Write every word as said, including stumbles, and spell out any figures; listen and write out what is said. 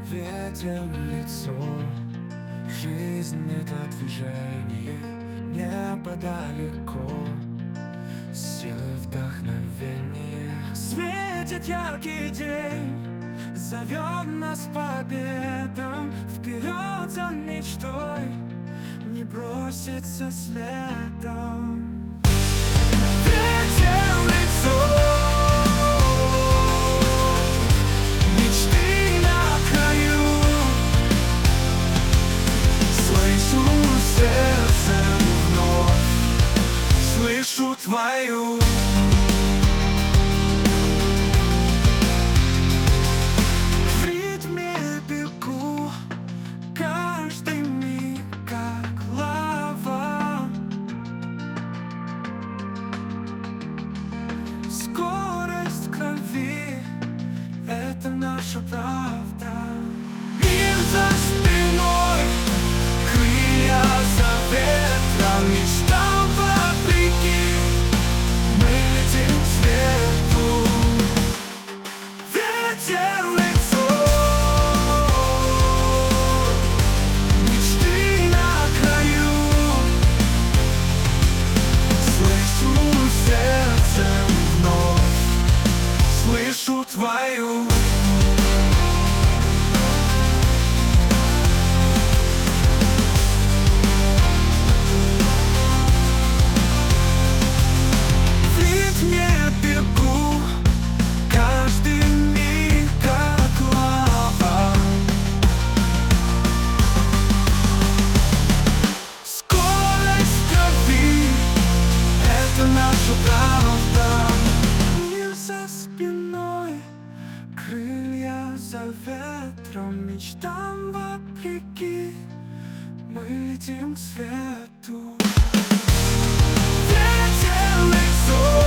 Ветер в лицо, жизнь — это движение, небо далеко, силы вдохновения. Светит яркий день, зовет нас победам, вперед за мечтой, не броситься следом. Ветер в лицо, мечты на краю, слышу сердцем вновь, слышу твою. В ритме бегу, каждый миг как лава. Скорость крови — это наша правда. Мир за спиной, крылья за ветром, мечтам вопреки, мы летим к свету. Ветер в лицо, мечты на краю, слышу сердцем вновь, слышу твою. В ритме бегу, каждый миг как лава. Скорость крови — это наша правда. Мир за спиной, крылья за ветром, мечтам вопреки, мы летим к свету. Ветер в лицо,